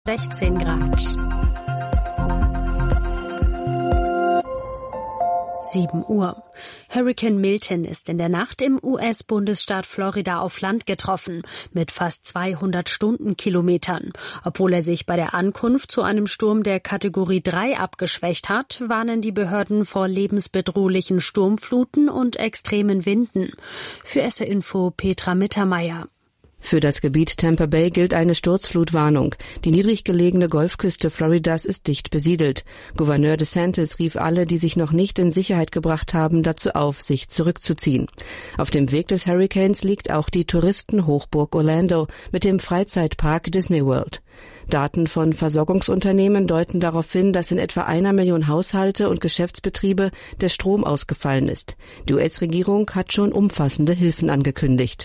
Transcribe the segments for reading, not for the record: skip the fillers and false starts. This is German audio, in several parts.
16 Grad. 7 Uhr. Hurrikan Milton ist in der Nacht im US-Bundesstaat Florida auf Land getroffen, mit fast 200 Stundenkilometern. Obwohl er sich bei der Ankunft zu einem Sturm der Kategorie 3 abgeschwächt hat, warnen die Behörden vor lebensbedrohlichen Sturmfluten und extremen Winden. Für SR Info Petra Mittermeier. Für das Gebiet Tampa Bay gilt eine Sturzflutwarnung. Die niedrig gelegene Golfküste Floridas ist dicht besiedelt. Gouverneur DeSantis rief alle, die sich noch nicht in Sicherheit gebracht haben, dazu auf, sich zurückzuziehen. Auf dem Weg des Hurrikans liegt auch die Touristenhochburg Orlando mit dem Freizeitpark Disney World. Daten von Versorgungsunternehmen deuten darauf hin, dass in etwa 1 Million Haushalte und Geschäftsbetriebe der Strom ausgefallen ist. Die US-Regierung hat schon umfassende Hilfen angekündigt.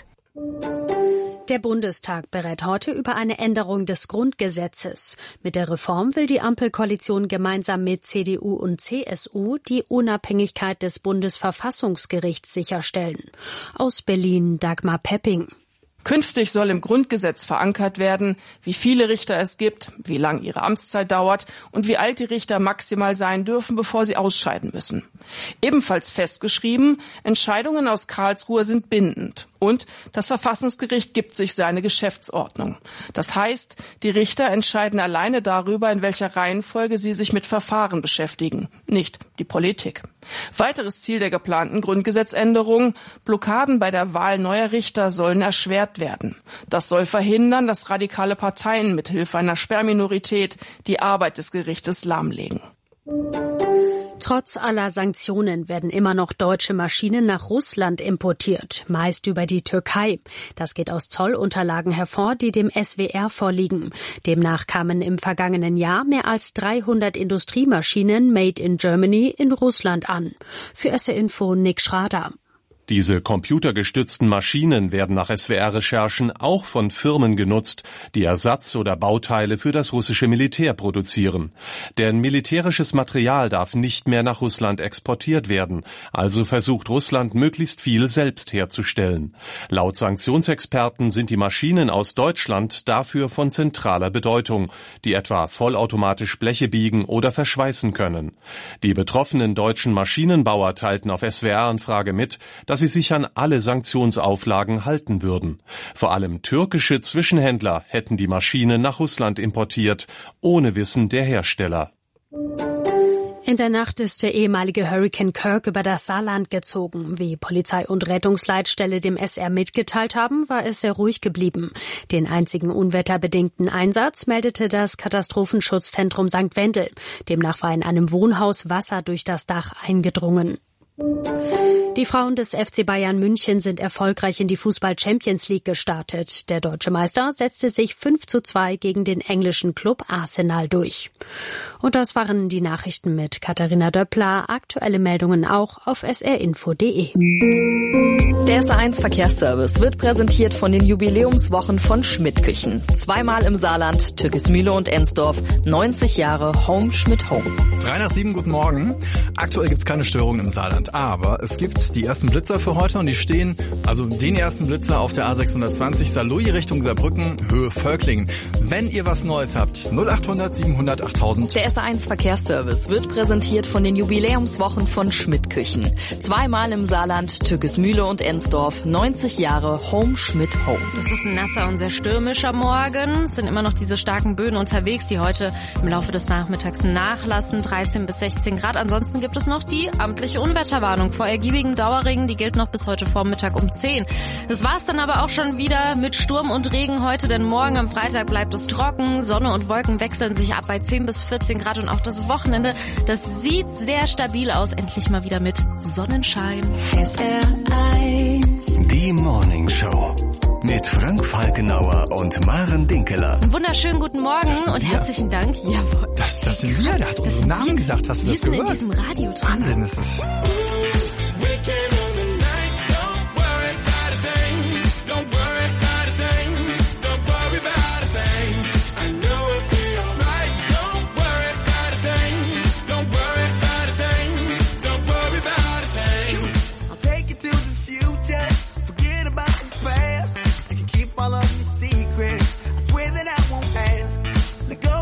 Der Bundestag berät heute über eine Änderung des Grundgesetzes. Mit der Reform will die Ampelkoalition gemeinsam mit CDU und CSU die Unabhängigkeit des Bundesverfassungsgerichts sicherstellen. Aus Berlin Dagmar Pepping. Künftig soll im Grundgesetz verankert werden, wie viele Richter es gibt, wie lang ihre Amtszeit dauert und wie alt die Richter maximal sein dürfen, bevor sie ausscheiden müssen. Ebenfalls festgeschrieben, Entscheidungen aus Karlsruhe sind bindend und das Verfassungsgericht gibt sich seine Geschäftsordnung. Das heißt, die Richter entscheiden alleine darüber, in welcher Reihenfolge sie sich mit Verfahren beschäftigen, nicht die Politik. Weiteres Ziel der geplanten Grundgesetzänderung: Blockaden bei der Wahl neuer Richter sollen erschwert werden. Das soll verhindern, dass radikale Parteien mithilfe einer Sperrminorität die Arbeit des Gerichtes lahmlegen. Trotz aller Sanktionen werden immer noch deutsche Maschinen nach Russland importiert, meist über die Türkei. Das geht aus Zollunterlagen hervor, die dem SWR vorliegen. Demnach kamen im vergangenen Jahr mehr als 300 Industriemaschinen made in Germany in Russland an. Für SR Info Nick Schrader. Diese computergestützten Maschinen werden nach SWR-Recherchen auch von Firmen genutzt, die Ersatz- oder Bauteile für das russische Militär produzieren. Denn militärisches Material darf nicht mehr nach Russland exportiert werden, also versucht Russland möglichst viel selbst herzustellen. Laut Sanktionsexperten sind die Maschinen aus Deutschland dafür von zentraler Bedeutung, die etwa vollautomatisch Bleche biegen oder verschweißen können. Die betroffenen deutschen Maschinenbauer teilten auf SWR-Anfrage mit, dass sie sich an alle Sanktionsauflagen halten würden. Vor allem türkische Zwischenhändler hätten die Maschinen nach Russland importiert, ohne Wissen der Hersteller. In der Nacht ist der ehemalige Hurrikan Kirk über das Saarland gezogen. Wie Polizei und Rettungsleitstelle dem SR mitgeteilt haben, war es sehr ruhig geblieben. Den einzigen unwetterbedingten Einsatz meldete das Katastrophenschutzzentrum St. Wendel. Demnach war in einem Wohnhaus Wasser durch das Dach eingedrungen. Die Frauen des FC Bayern München sind erfolgreich in die Fußball-Champions League gestartet. Der deutsche Meister setzte sich 5:2 gegen den englischen Club Arsenal durch. Und das waren die Nachrichten mit Katharina Döppler. Aktuelle Meldungen auch auf srinfo.de. Der SR1 Verkehrsservice wird präsentiert von den Jubiläumswochen von Schmidt Küchen. 2-mal im Saarland, Türkismühle und Ensdorf. 90 Jahre Home Schmidt Home. 3 nach 7, guten Morgen. Aktuell gibt's keine Störungen im Saarland, aber es gibt die ersten Blitzer für heute und die stehen, also den ersten Blitzer auf der A620 Saarlouis Richtung Saarbrücken, Höhe Völklingen. Wenn ihr was Neues habt, 0800 700 8000. Der SR1 Verkehrsservice wird präsentiert von den Jubiläumswochen von Schmidt Küchen. 2-mal im Saarland, Türkismühle und Ensdorf. 90 Jahre Home Schmidt Home. Es ist ein nasser und sehr stürmischer Morgen. Es sind immer noch diese starken Böen unterwegs, die heute im Laufe des Nachmittags nachlassen. 13 bis 16 Grad. Ansonsten gibt es noch die amtliche Unwetterwarnung vor ergiebigen Dauerregen. Die gilt noch bis heute Vormittag um 10. Das war's dann aber auch schon wieder mit Sturm und Regen heute, denn morgen am Freitag bleibt es trocken. Sonne und Wolken wechseln sich ab bei 10 bis 14 Grad und auch das Wochenende, das sieht sehr stabil aus. Endlich mal wieder mit Sonnenschein. SR1. Die Morning Show. Mit Frank Falkenauer und Maren Dinkeler. Einen wunderschönen guten Morgen und herzlichen Dank. Jawohl. Das sind wir, der hat unseren Namen gesagt. Hast du das gehört? In diesem Radio drin. Wahnsinn, das ist... All of your secrets, I swear that I won't ask. Let go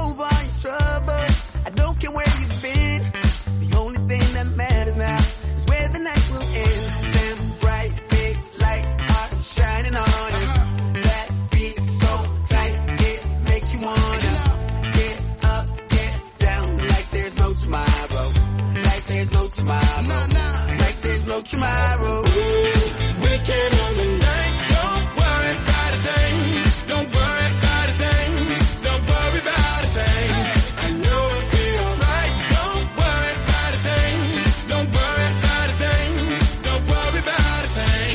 no tomorrow. Wicked on the night, don't worry about a thing. Don't worry about a thing. Don't worry about a thing. I know it'll be alright. Don't worry about a thing. Don't worry about a thing. Don't worry about a thing.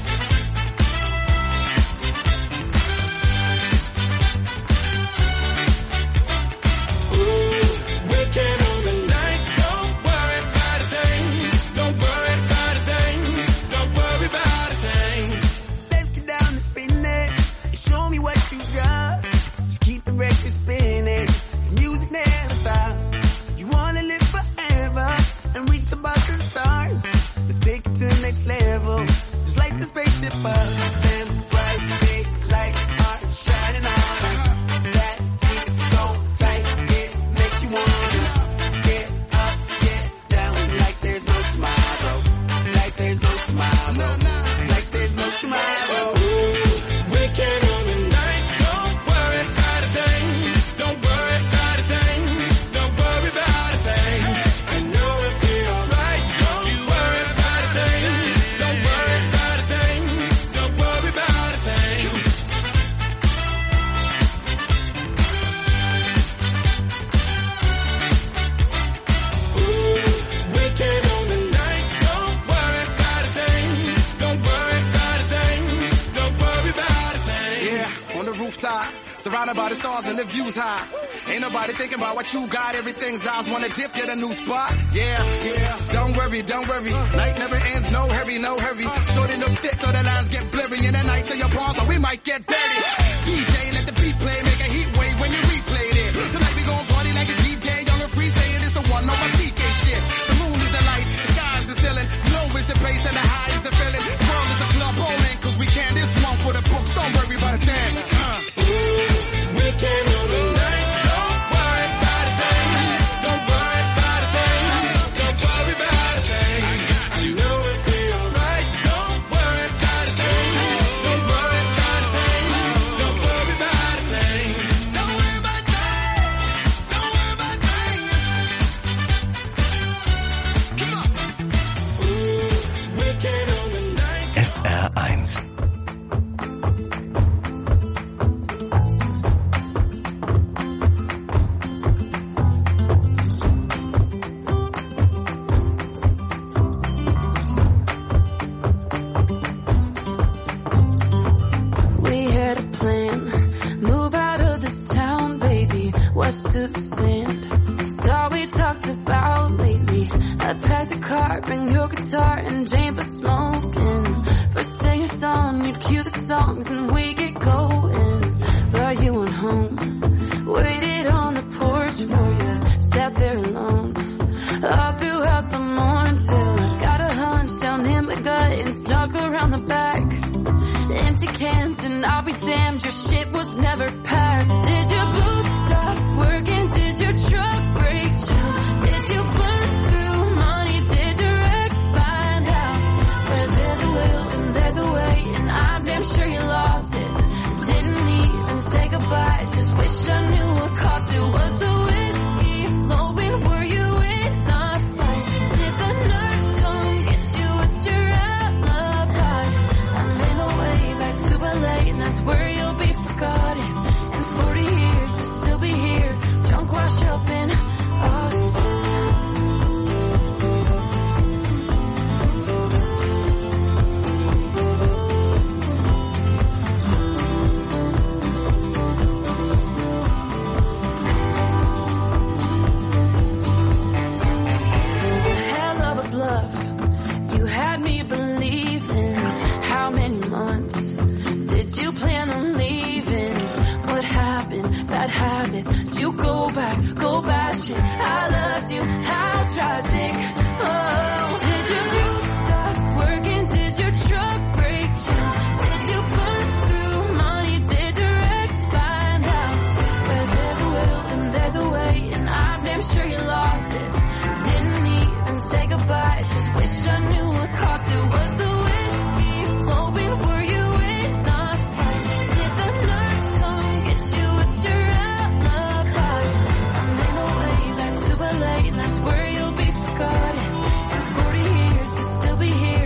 Wicked on the night, don't worry about a thing. Don't worry about a thing. Don't worry about a thing. Let's get down to fitness and show me what you got. Just keep the record spinning. The music never stops. You wanna live forever and reach above the stars. Let's take it to the next level. Just like the spaceship up. Them bright big lights are shining on us. That beat is so tight, it makes you wanna get up, get down, like there's no tomorrow. Like there's no tomorrow. Like there's no tomorrow. Wicked on the night, don't worry about a thing. Don't worry about a thing. Don't worry about a thing. I know it'll be alright. Don't you worry about a thing. Don't worry about a thing. Don't worry about a thing. Wicked on the night, don't worry about a thing. Don't worry about a thing. Don't worry about a thing. Yeah, on the rooftop, surrounded by the stars and the views high. Ain't nobody thinking about what you got. Everything's ours. Wanna dip, get a new spot. Yeah, yeah. Don't worry, don't worry. Night never ends. No hurry, no hurry. Short and look thick so the lines get blurry. In the night to your palms, so we might get dirty. DJ, let the beat play. Make a heat wave when you replay this. Tonight we gon' party like it's DJ. Young and free, saying it's the one on my CK shit. The moon is the light, the sky is the ceiling. Low is the bass and the high is the feeling. The world is a club bowling, cause we can. This one for the books. Don't worry about a thing. Wicked on the night, don't worry about a thing. Don't worry about a thing. Don't worry about a thing. You know it'll be alright. Don't worry about a thing. Don't worry about a thing. Don't worry about a thing. Don't worry about a thing. Don't worry about a thing. Come on. Wicked on the night. SR1. To the sand, it's all we talked about lately. I packed a car, bring your guitar and Jane for smoking. First thing at dawn, you'd cue the songs and we get going. But you went home, waited on the porch for you, sat there alone all throughout the morning till I got a hunch down in my gut and snuck around the back. Empty cans and I'll be damned, your shit was never packed. Did your boots stop working? Did your truck break down? Did you burn through money? Did your ex find out? Where there's a will and there's a way, and I'm damn sure you lost it. Didn't even say goodbye, just wish I knew what cost it. Was the whiskey flowing? Were you in a fight? Did the nurse come get you? What's your alibi? I'm in a way back to LA, and that's where you'll be forgotten. In 40 years, you'll still be here, drunk, wash up in Austin. Hell of a bluff, you had me believing. How many months did you plan on leaving? What happened? Bad habits. Did you go back, go bashing? I loved you, how tragic. Oh, did your boots stop working? Did your truck break down? Did you burn through money? Did your ex find out? Where there's a will and there's a way, and I'm damn sure you lost it. Didn't even say goodbye, just wish I knew what cost it. Was the whiskey flowing? Were you in a fight? Did the nurse come get you? What's your alibi? I'm in a way back to LA, and that's where you'll be forgotten. In 40 years, you'll still be here,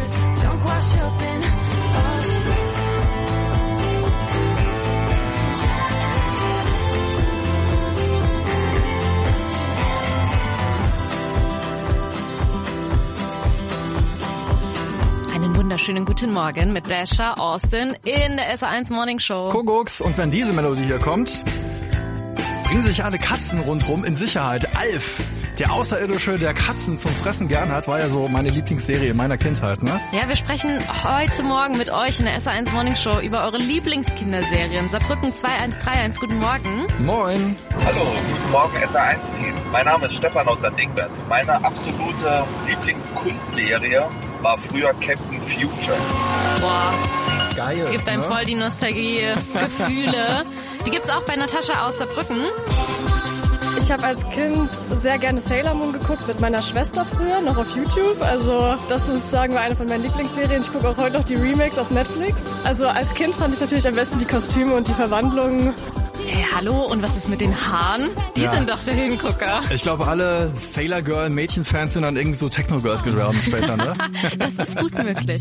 wunderschönen guten Morgen mit Dasha Austin in der SA1 Morning Show. Kuckucks, und wenn diese Melodie hier kommt, bringen sich alle Katzen rundherum in Sicherheit. Alf, der Außerirdische, der Katzen zum Fressen gern hat, war ja so meine Lieblingsserie in meiner Kindheit, ne? Ja, wir sprechen heute Morgen mit euch in der SA1 Morning Show über eure Lieblingskinderserien. Saarbrücken 2131, guten Morgen. Moin. Hallo, guten Morgen SA1-Team. Mein Name ist Stefan aus Sandingbert. Meine absolute Lieblingskultserie war früher Captain Future. Boah, geil. Gibt einem voll die Nostalgie-Gefühle. Die gibt's auch bei Natascha aus Saarbrücken. Ich habe als Kind sehr gerne Sailor Moon geguckt mit meiner Schwester früher, noch auf YouTube. Also das muss ich sagen, war eine von meinen Lieblingsserien. Ich gucke auch heute noch die Remakes auf Netflix. Also als Kind fand ich natürlich am besten die Kostüme und die Verwandlungen. Hey, hallo, und was ist mit den Haaren? Die sind doch der Hingucker. Ich glaube, alle Sailor Girl Mädchenfans sind dann irgendwie so Techno Girls geworden später, ne? Das ist gut möglich.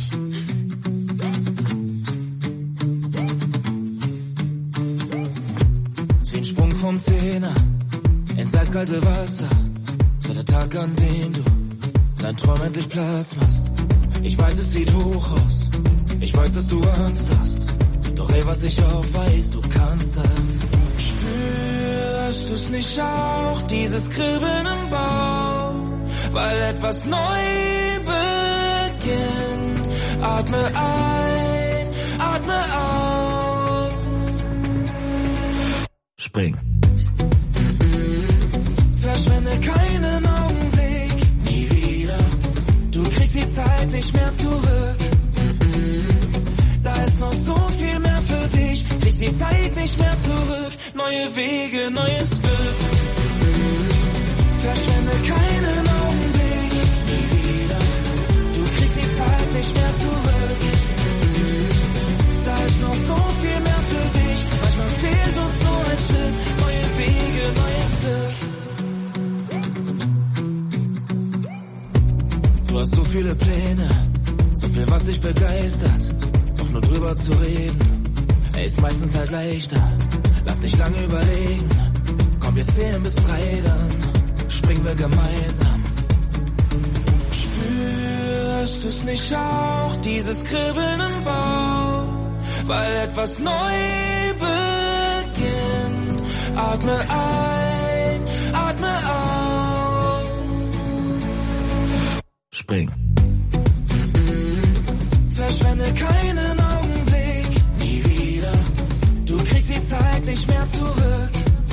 10 Sprung vom Zehner ins eiskalte Wasser. So der Tag, an dem du dein Traum endlich Platz machst. Ich weiß, es sieht hoch aus. Ich weiß, dass du Angst hast. Doch ey, was ich auch weiß, du kannst das. Spürst du's nicht auch, dieses Kribbeln im Bauch? Weil etwas neu beginnt. Atme ein, atme aus. Spring. Verschwende keinen Augenblick, nie wieder. Du kriegst die Zeit nicht mehr zurück. Da ist noch so viel mehr für dich. Kriegst die Zeit nicht mehr zurück. Neue Wege, neues Glück. Verschwende keinen Augenblick, nie wieder. Du kriegst die Zeit nicht mehr zurück. Da ist noch so viel mehr für dich. Manchmal fehlt uns so ein Schritt. Neue Wege, neues Glück. Du hast so viele Pläne, so viel, was dich begeistert. Doch nur drüber zu reden, ist meistens halt leichter. Lass nicht lange überlegen, komm, wir zählen bis 3, dann springen wir gemeinsam. Spürst du's nicht auch, dieses Kribbeln im Bauch? Weil etwas neu beginnt. Atme ein, atme aus. Spring. Verschwende keinen Augenblick, nie wieder. Du kriegst die Zeit nicht mehr zurück.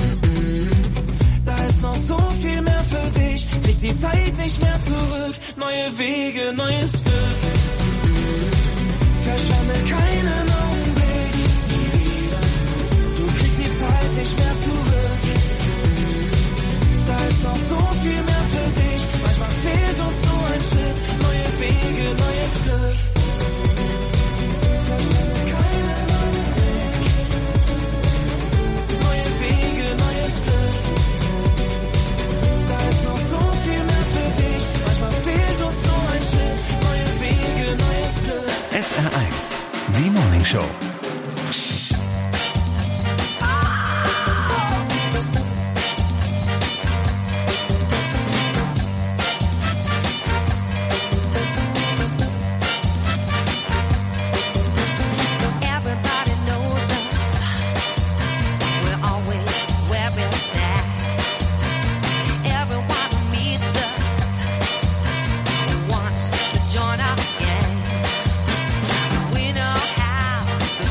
Da ist noch so viel mehr für dich. Kriegst die Zeit nicht mehr zurück. Neue Wege, neues Glück. Verschwende keinen Augenblick, nie wieder. Du kriegst die Zeit nicht mehr zurück. Da ist noch so viel mehr für dich. Manchmal fehlt uns so ein Schritt. Neue Wege, neues Glück. Verschwende keinen Augenblick. Neue Wege, neues Glück. Da ist noch so viel mehr für dich. Manchmal fehlt uns so ein Schritt. Neue Wege, neues Glück. SR1, die Morning Show. Join our gang. We know how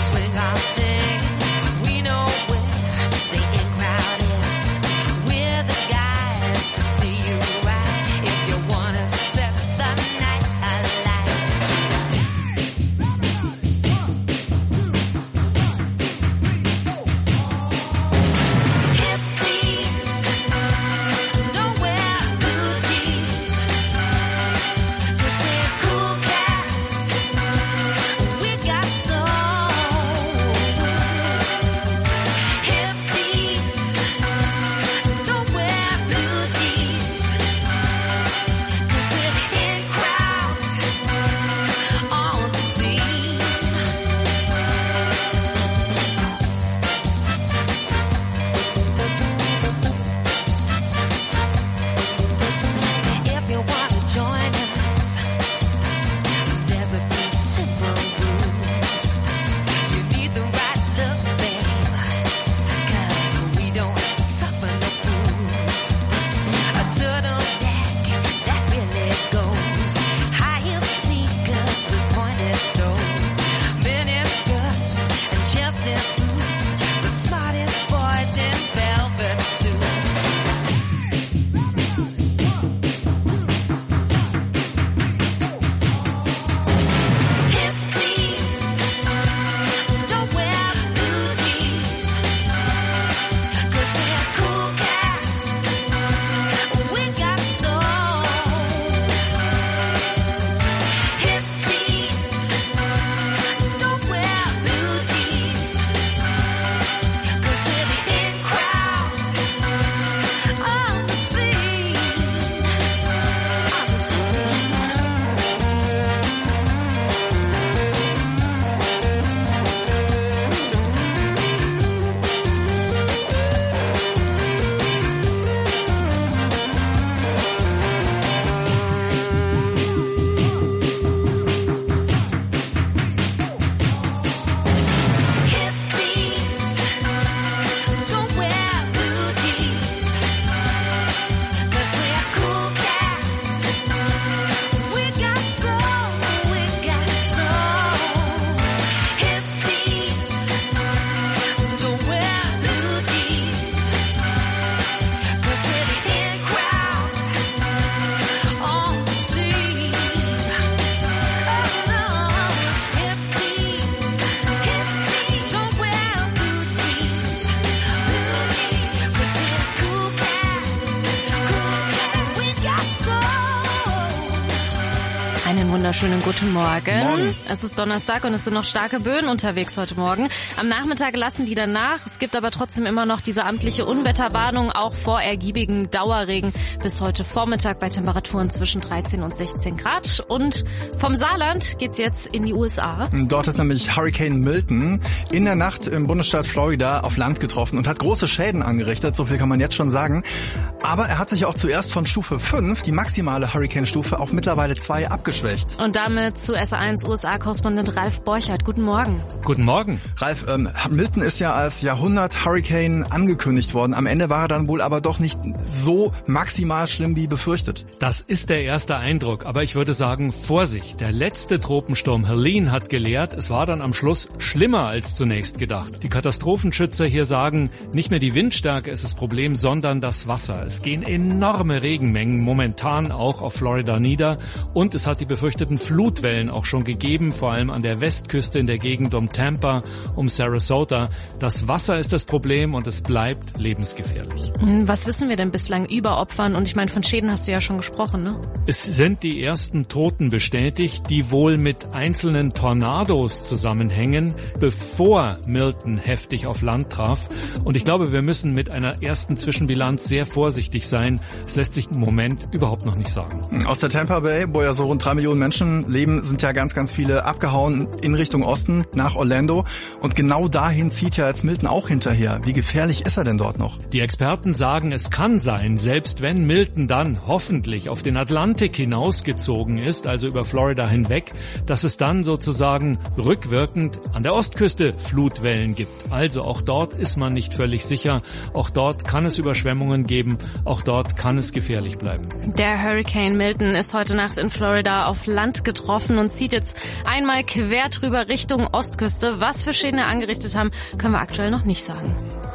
wunderschönen guten Morgen. Morgen. Es ist Donnerstag und es sind noch starke Böen unterwegs heute Morgen. Am Nachmittag lassen die dann nach. Es gibt aber trotzdem immer noch diese amtliche Unwetterwarnung, auch vor ergiebigem Dauerregen bis heute Vormittag bei Temperaturen zwischen 13 und 16 Grad. Und vom Saarland geht's jetzt in die USA. Dort ist nämlich Hurricane Milton in der Nacht im Bundesstaat Florida auf Land getroffen und hat große Schäden angerichtet, so viel kann man jetzt schon sagen. Aber er hat sich auch zuerst von Stufe 5, die maximale Hurricane-Stufe, auf mittlerweile 2 abgeschwächt. Und damit zu SA1 USA-Korrespondent Ralf Borchardt. Guten Morgen. Guten Morgen. Ralf, Milton ist ja als Jahrhundert-Hurricane angekündigt worden. Am Ende war er dann wohl aber doch nicht so maximal schlimm wie befürchtet. Das ist der erste Eindruck, aber ich würde sagen, Vorsicht. Der letzte Tropensturm Helene hat gelehrt, es war dann am Schluss schlimmer als zunächst gedacht. Die Katastrophenschützer hier sagen, nicht mehr die Windstärke ist das Problem, sondern das Wasser. Es gehen enorme Regenmengen momentan auch auf Florida nieder und es hat die befürchteten Flutwellen auch schon gegeben, vor allem an der Westküste in der Gegend um Tampa, um Sarasota. Das Wasser ist das Problem und es bleibt lebensgefährlich. Was wissen wir denn bislang über Opfern? Und ich meine, von Schäden hast du ja schon gesprochen, ne? Es sind die ersten Toten bestätigt, die wohl mit einzelnen Tornados zusammenhängen, bevor Milton heftig auf Land traf. Und ich glaube, wir müssen mit einer ersten Zwischenbilanz sehr vorsichtig sein. Es lässt sich im Moment überhaupt noch nicht sagen. Aus der Tampa Bay, wo ja so rund 3 Millionen Menschen leben, sind ja ganz, ganz viele abgehauen in Richtung Osten nach Orlando. Und genau dahin zieht ja jetzt Milton auch hinterher. Wie gefährlich ist er denn dort noch? Die Experten sagen, es kann sein, selbst wenn Milton dann hoffentlich auf den Atlantik hinausgezogen ist, also über Florida hinweg, dass es dann sozusagen rückwirkend an der Ostküste Flutwellen gibt. Also auch dort ist man nicht völlig sicher. Auch dort kann es Überschwemmungen geben. Auch dort kann es gefährlich bleiben. Der Hurricane Milton ist heute Nacht in Florida auf Land getroffen und zieht jetzt einmal quer drüber Richtung Ostküste. Was für Schäden er angerichtet haben, können wir aktuell noch nicht sagen.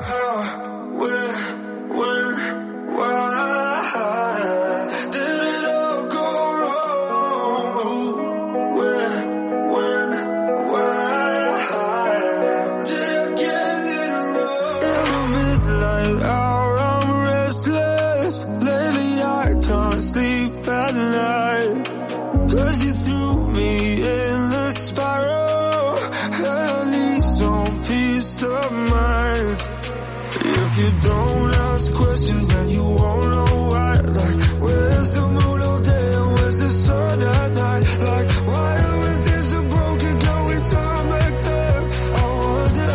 Cause you threw me in the spiral, and I need some peace of mind. If you don't ask questions, then you won't know why. Like, where's the moon all day and where's the sun at night? Like, why are we things so broken? Can we turn back time? I wonder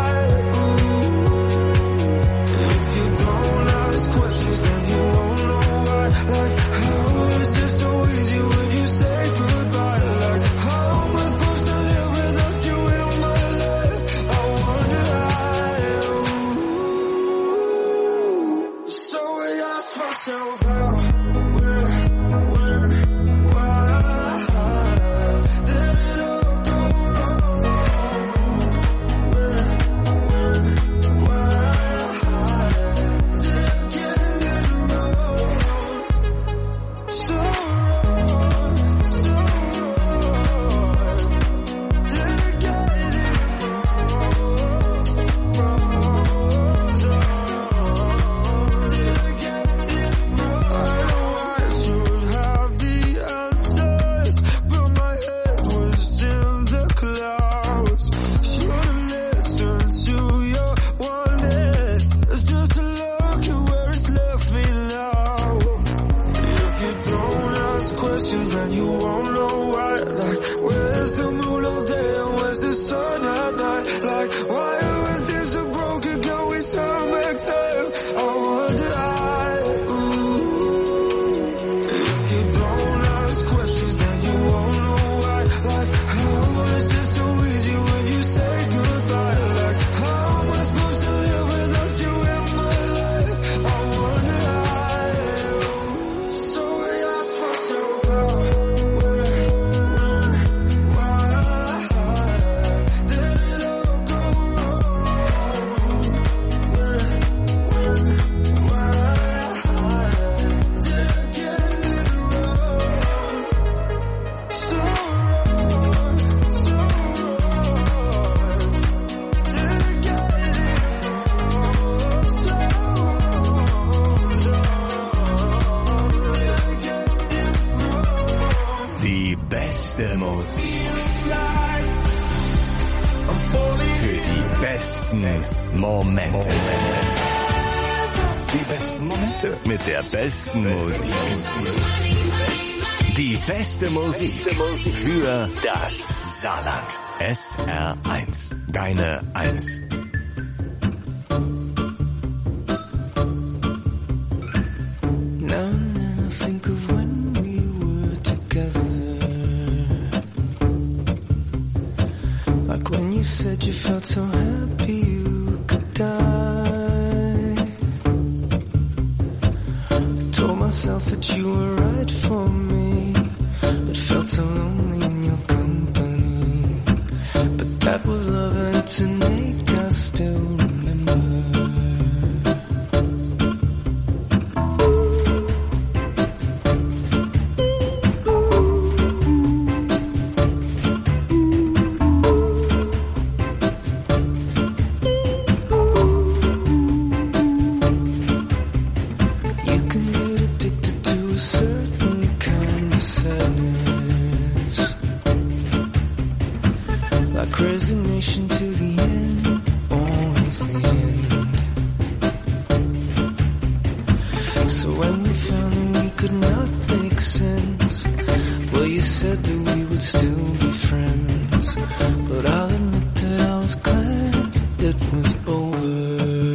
if you don't ask questions, then you won't know why. Like, how is it so easy when you say goodbye? Like, how am I supposed to live without you in my life? I wonder so I ask myself how, where, when, why did it all go wrong? Where, when, why did I get it wrong? So wrong, so wrong. Did I get it wrong? I know I should have the answers, but my head was in the clouds. Should've listened to your warnings. It's just a look at where it's left me now. If you don't ask questions, then you won't know why. Like, where's the moon all day and where's the sun at night? Like, why are we things so broken? Can we turn back time? I wonder if you don't ask questions, then you won't know why. Like, how is it so easy when you say goodbye? Like, how am I supposed to live without you in my life? I wonder so I ask myself how, where, beste Musik. Für die besten Momente. Die besten Momente mit der besten Musik. Die beste Musik für das Saarland. SR1. Deine 1. Now and then I think of when we were together. Like when you said you felt so happy you could die. I told myself that you were right for me, but felt so lonely in your company. But that was love and it's innate, I still remember. Resignation to the end, always the end. So when we found that we could not make sense, well, you said that we would still be friends. But I'll admit that I was glad it was over.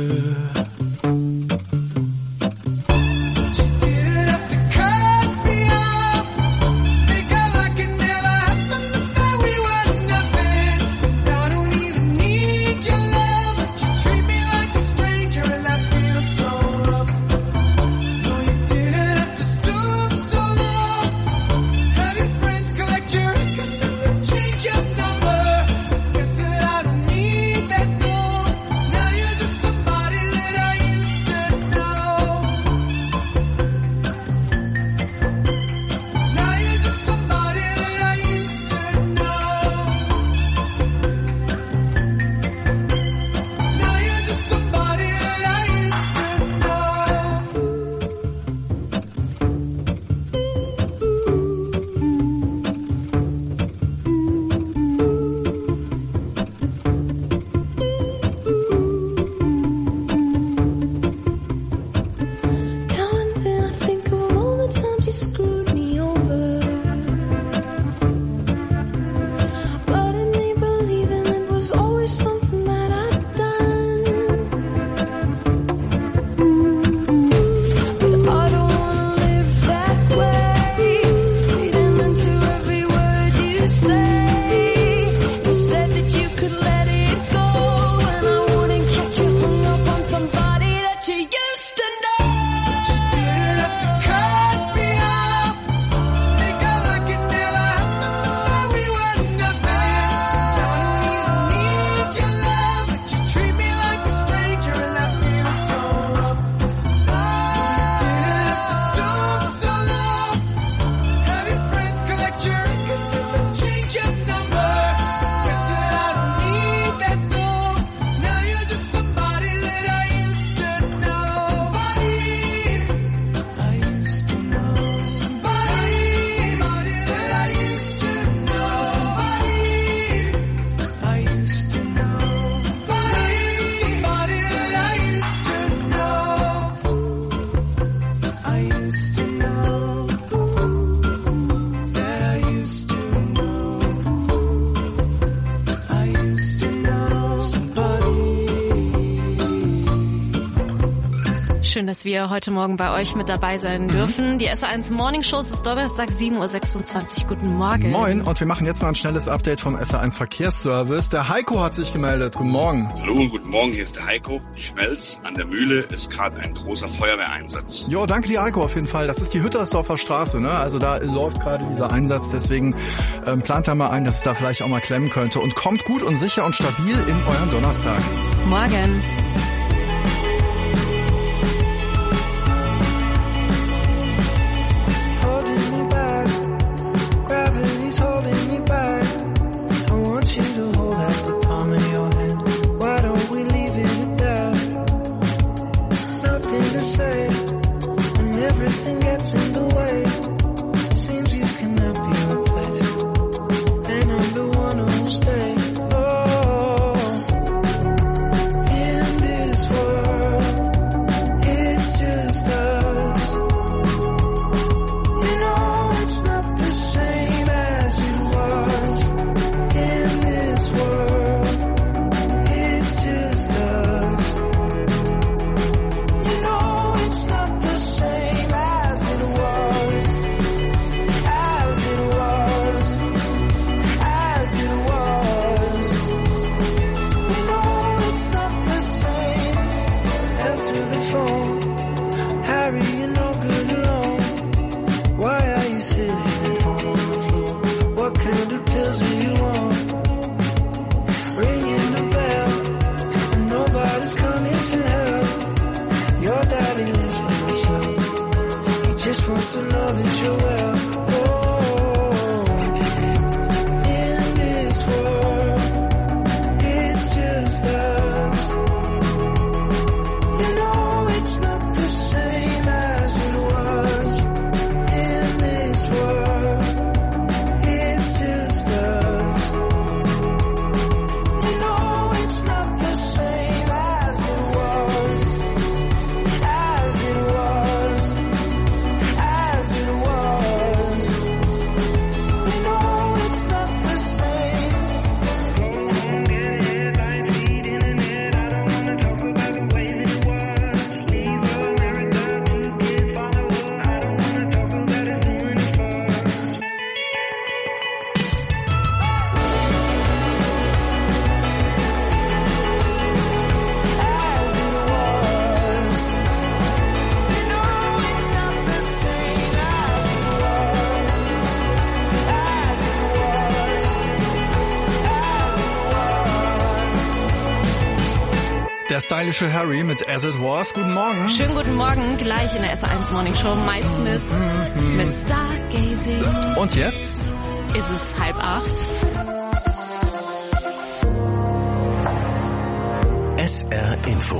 Schön, dass wir heute Morgen bei euch mit dabei sein dürfen. Die SR1 Morning Show ist Donnerstag 7.26 Uhr. Guten Morgen. Moin, und wir machen jetzt mal ein schnelles Update vom SR1 Verkehrsservice. Der Heiko hat sich gemeldet. Guten Morgen. Hallo und guten Morgen, hier ist der Heiko. Ich Schmelz an der Mühle ist gerade ein großer Feuerwehreinsatz. Jo, danke dir, Heiko, auf jeden Fall. Das ist die Hüttersdorfer Straße, ne? Also da läuft gerade dieser Einsatz, deswegen plant da mal ein, dass es da vielleicht auch mal klemmen könnte. Und kommt gut und sicher und stabil in euren Donnerstag. Morgen. Holding me back. I want you to hold out the palm of your hand. Why don't we leave it at that? Nothing to say when everything gets in the way. Seems you cannot be replaced. supposed to know that you're well. In this world, it's just us. You know it's not the same as it was. In this world, it's just us. You know it's not the same as it was. As it was. As it was. You know it's not the same. Get headlines, feed internet. I don't wanna talk about the way that it was. Leave America, 2 kids follow up. I don't wanna talk about us doing it first. As it was. You know it's not the same as it was. As it was. As it was. Der stylische Harry mit As It Was. Guten Morgen. Schönen guten Morgen, gleich in der SR1 Morning Show. Mike Smith mit Stargazing. Und jetzt? Ist es 7:30? SR Info.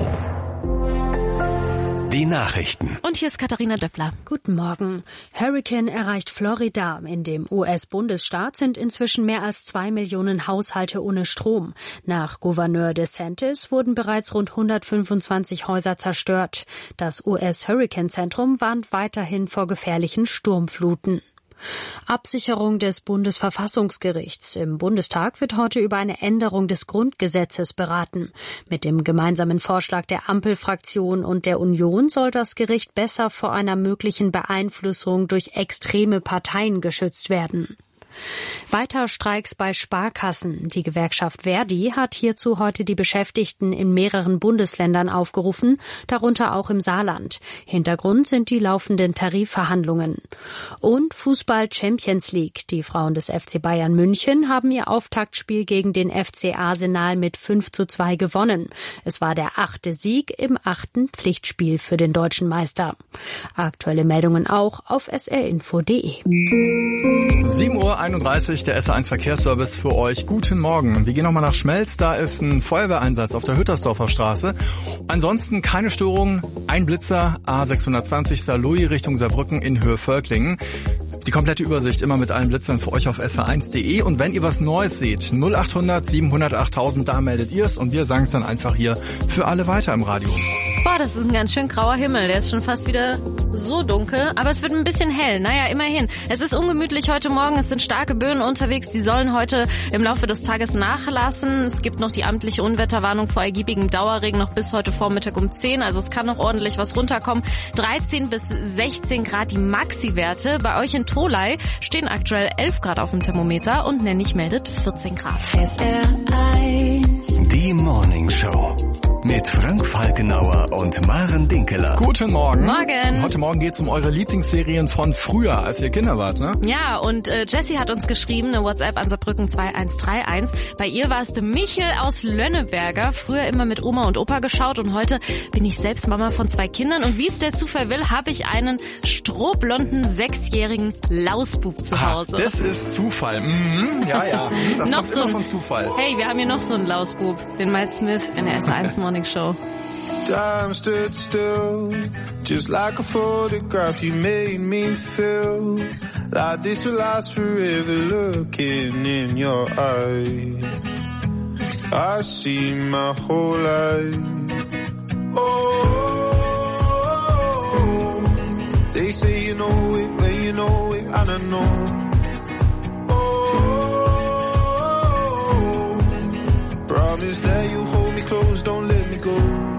Die Nachrichten. Und hier ist Katharina Döppler. Guten Morgen. Hurricane erreicht Florida. In dem US-Bundesstaat sind inzwischen mehr als 2 Millionen Haushalte ohne Strom. Nach Gouverneur DeSantis wurden bereits rund 125 Häuser zerstört. Das US-Hurricane-Zentrum warnt weiterhin vor gefährlichen Sturmfluten. Absicherung des Bundesverfassungsgerichts. Im Bundestag wird heute über eine Änderung des Grundgesetzes beraten. Mit dem gemeinsamen Vorschlag der Ampelfraktion und der Union soll das Gericht besser vor einer möglichen Beeinflussung durch extreme Parteien geschützt werden. Weiter Streiks bei Sparkassen. Die Gewerkschaft Verdi hat hierzu heute die Beschäftigten in mehreren Bundesländern aufgerufen, darunter auch im Saarland. Hintergrund sind die laufenden Tarifverhandlungen. Und Fußball Champions League. Die Frauen des FC Bayern München haben ihr Auftaktspiel gegen den FC Arsenal mit 5:2 gewonnen. Es war der 8. Sieg im 8. Pflichtspiel für den deutschen Meister. Aktuelle Meldungen auch auf srinfo.de. 7:31 Uhr, der SR1 Verkehrsservice für euch. Guten Morgen. Wir gehen nochmal nach Schmelz. Da ist ein Feuerwehreinsatz auf der Hüttersdorfer Straße. Ansonsten keine Störung. Ein Blitzer, A620 Saarlouis Richtung Saarbrücken in Höhe Völklingen. Die komplette Übersicht immer mit allen Blitzern für euch auf sr1.de. Und wenn ihr was Neues seht, 0800 700 8000, da meldet ihr es. Und wir sagen es dann einfach hier für alle weiter im Radio. Boah, das ist ein ganz schön grauer Himmel. Der ist schon fast wieder so dunkel, aber es wird ein bisschen hell. Naja, immerhin. Es ist ungemütlich heute Morgen. Es sind starke Böen unterwegs. Die sollen heute im Laufe des Tages nachlassen. Es gibt noch die amtliche Unwetterwarnung vor ergiebigem Dauerregen noch bis heute Vormittag um 10. Also es kann noch ordentlich was runterkommen. 13 bis 16 Grad die Maxi-Werte. Bei euch in Tolai stehen aktuell 11 Grad auf dem Thermometer und Nennig meldet 14 Grad. SR1. Die Morning Show. Mit Frank Falkenauer und Maren Dinkeler. Guten Morgen. Morgen. Heute Morgen geht's um eure Lieblingsserien von früher, als ihr Kinder wart, ne? Ja, und Jessie hat uns geschrieben, eine WhatsApp an Saarbrücken 2131. Bei ihr war es der Michel aus Lönneberger. Früher immer mit Oma und Opa geschaut und heute bin ich selbst Mama von 2 Kindern. Und wie es der Zufall will, habe ich einen strohblonden 6-jährigen Lausbub zu Hause. Das ist Zufall. Ja. Das kommt immer von Zufall. Hey, wir haben hier noch so einen Lausbub, den Mike Smith in der SR1 Morning Show. Time stood still, just like a photograph. You made me feel like this will last forever. Looking in your eyes, I see my whole life. Oh, they say you know it, when you know it, I don't know. Oh, promise that you hold me close, don't let me go.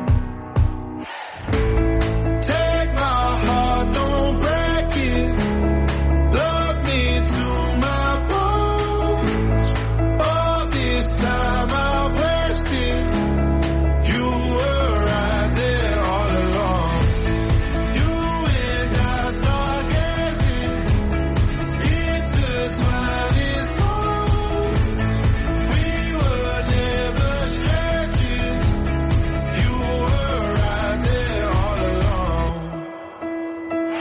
Take my heart, don't break it. Love me to my bones. All this time I've wasted. You were right there all along. You and I stargazing. It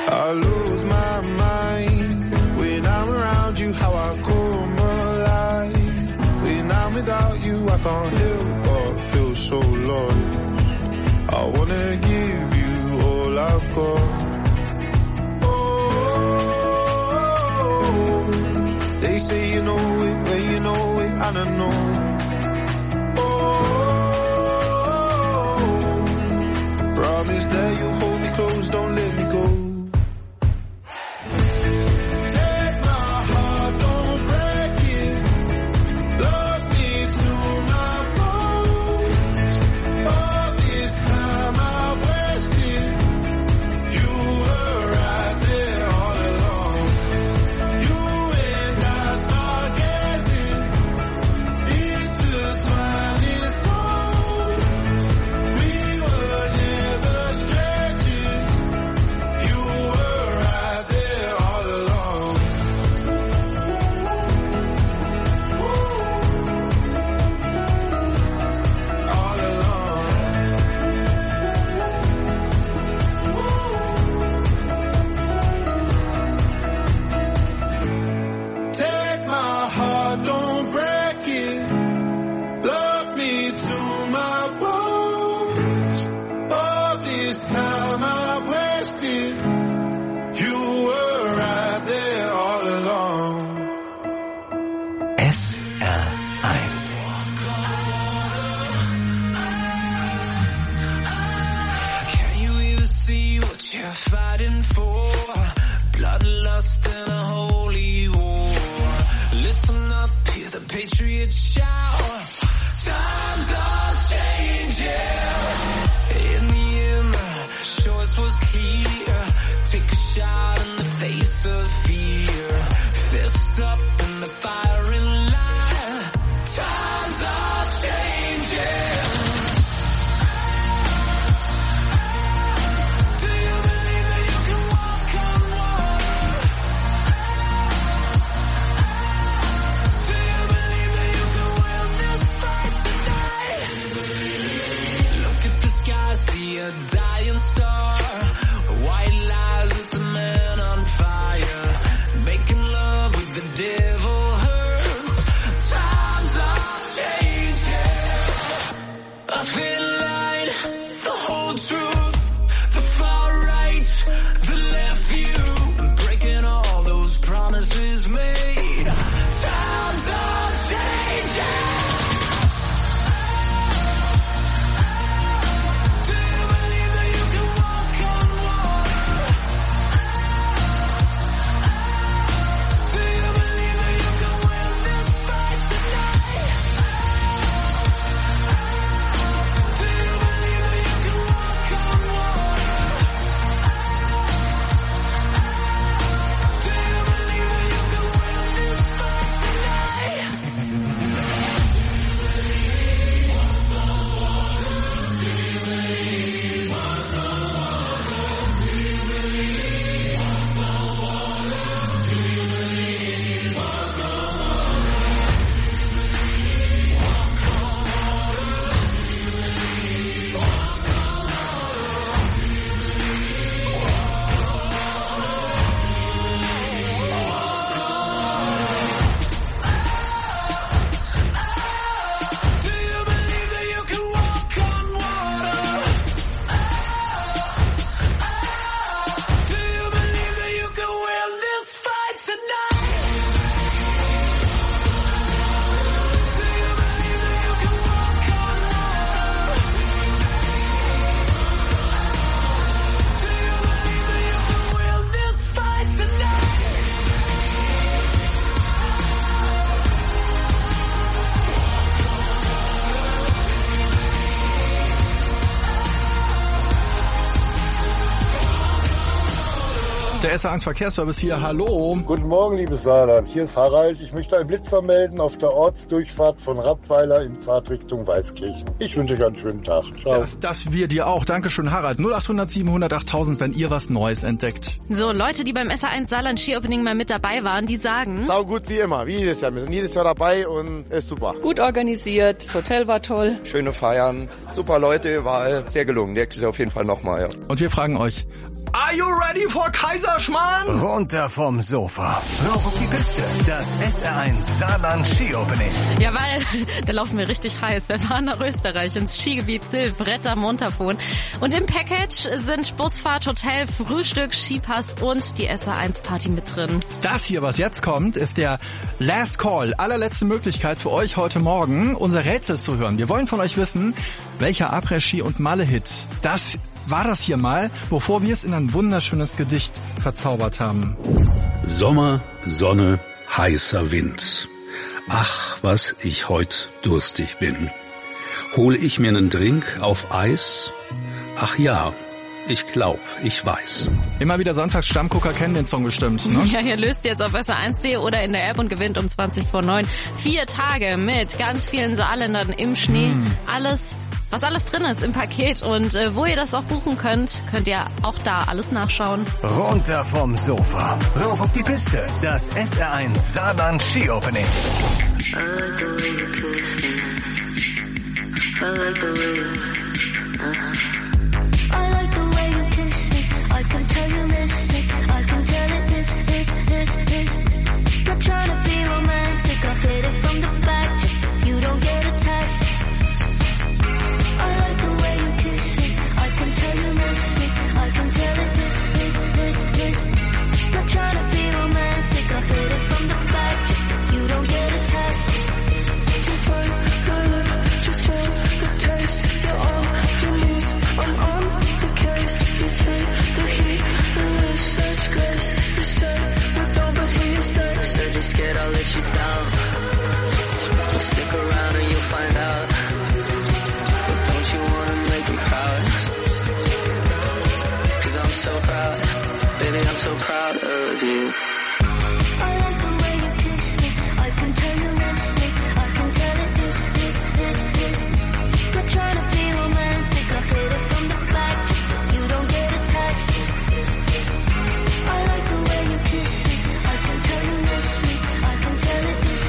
I lose my mind when I'm around you, how I come alive. When I'm without you, I can't help but feel so lost. I wanna give you all I've got. Oh, they say you know it, but you know it, I don't know. Oh, promise that you'll hold me close, don't let me go. SR1. Can you even see what you're fighting for? Bloodlust and a holy war. Listen up, hear the patriots shout. Times are changing. In the end, the choice was clear. Take a shot in the face of fear. Fist up in the firing line. Times are changing. Do you believe that you can walk on water? Do you believe that you can win this fight tonight? Look at the sky, see a dying star. White lies, it's a man on fire. Making love with the devil hurts. Times are changing. A thin line, the whole truth. The far right, the left view. Breaking all those promises made. Times are changing. Do you believe that you can walk on water? Do you believe that you can win this fight tonight? Do you believe that you can walk on water? Do you believe that you can win this fight tonight? Do you believe that you can walk on water? Do you believe that you can win this fight tonight? Do you believe that you can walk on water? Do you believe that you can win this fight tonight? Der SR1 Verkehrsservice hier, hallo. Guten Morgen, liebes Saarland. Hier ist Harald. Ich möchte einen Blitzer melden auf der Ortsdurchfahrt von Rappweiler in Fahrtrichtung Weißkirchen. Ich wünsche euch einen schönen Tag. Ciao. Das wir dir auch. Dankeschön, Harald. 0800 700 8000, wenn ihr was Neues entdeckt. So, Leute, die beim SR1 Saarland Ski-Opening mal mit dabei waren, die sagen... Sau gut wie immer, wie jedes Jahr. Wir sind jedes Jahr dabei und ist super. Gut organisiert, das Hotel war toll. Schöne Feiern, super Leute, überall sehr gelungen. Nächstes Jahr auf jeden Fall nochmal. Ja. Und wir fragen euch, Are you ready for Kaiserschmarrn? Runter vom Sofa. Rauf auf die Piste. Das SR1 Saarland Ski-Opening. Ja, weil da laufen wir richtig heiß. Wir fahren nach Österreich ins Skigebiet Silv, Bretter, Montafon. Und im Package sind Busfahrt, Hotel, Frühstück, Skipass und die SR1-Party mit drin. Das hier, was jetzt kommt, ist der Last Call. Allerletzte Möglichkeit für euch heute Morgen, unser Rätsel zu hören. Wir wollen von euch wissen, welcher Après-Ski- und Malle-Hit das war das hier mal, bevor wir es in ein wunderschönes Gedicht verzaubert haben. Sommer, Sonne, heißer Wind. Ach, was ich heut durstig bin. Hole ich mir nen Drink auf Eis? Ach ja, ich glaub, ich weiß. Immer wieder Sonntags-Stammgucker kennen den Song bestimmt, ne? Ja, ihr löst jetzt auf SR1.de oder in der App und gewinnt um 20:09 4 Tage mit ganz vielen Saarländern im Schnee. Was alles drin ist im Paket und wo ihr das auch buchen könnt, könnt ihr auch da alles nachschauen. Runter vom Sofa. Rauf auf die Piste. Das SR1 Saarland Ski-Opening. I like the way you kiss me. I can tell you miss it. I can tell it this. Not trying to be romantic. I'll hit it from the back just so you don't get attached. I like the way you kiss me. I can tell you miss it. I can tell it this. Not trying to be romantic. I'll hit it from the back just so you don't get attached. Just for the taste. You're all you need. I'm on the case. You take the heat and with such grace. You say we don't, but he stays. Said you're scared I'll let you down. You'll stick around and you'll find out. But don't you wanna make me proud? 'Cause I'm so proud. Baby, I'm so proud of you. I like the way you kiss me. I can tell you miss me. I can tell it this. Not trying to be romantic. I hit it from the back just so you don't get attached. I like the way you kiss me. I can tell you miss me. I can tell it this.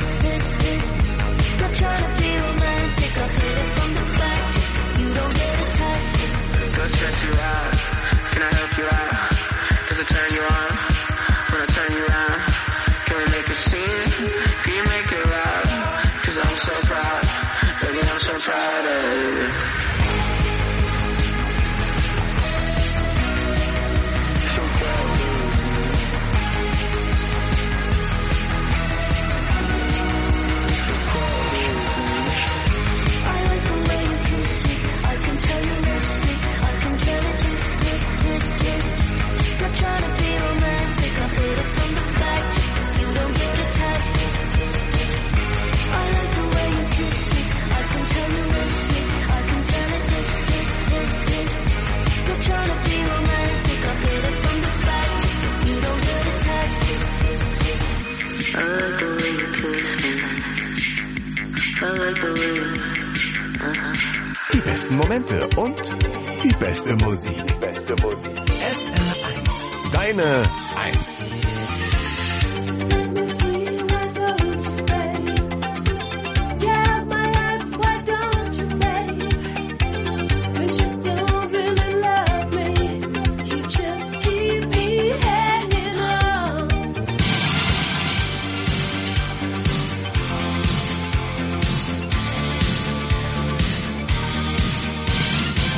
Not trying to be romantic. I hit it from the back just so you don't get attached. Don't stress you out. Can I help you out? Does it turn you on? When I turn you around, can we make a scene? Can you make it loud? 'Cause I'm so proud. Baby, I'm so proud of you. Trying to be romantic, I'll hit it from the back just so you don't get attached. I like the way you kiss me. I can tell you miss me. I can tell it this. You're trying to be romantic, I'll hit it from the back just so you don't get attached. I like the way you kiss me. I like the way. Die besten Momente und die beste Musik. SR1. Deine 1.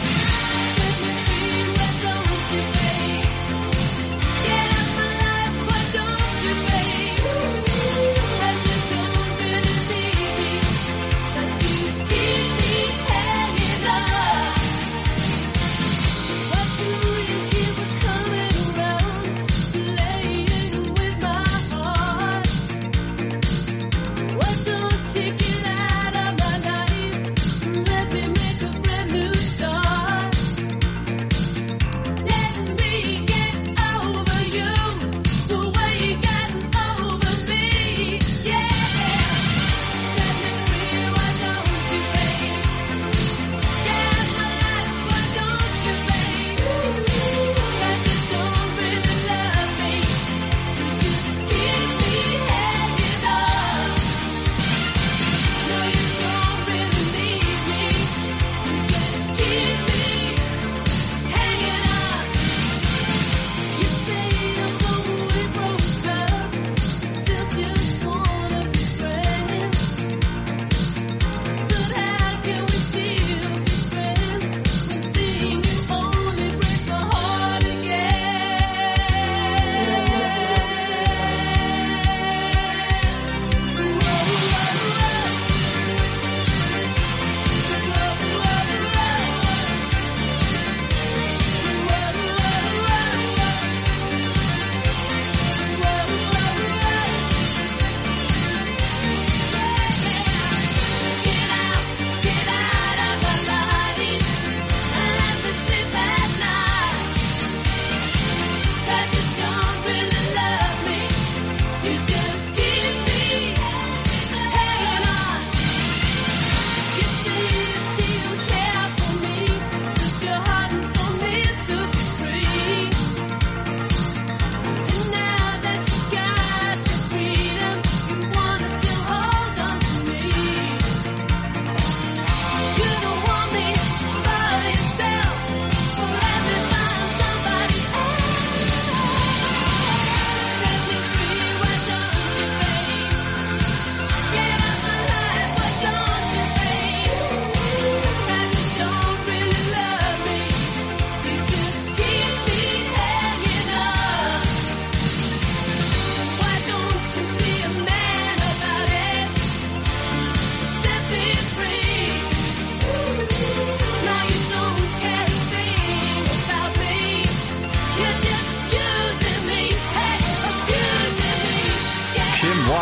Get out my life.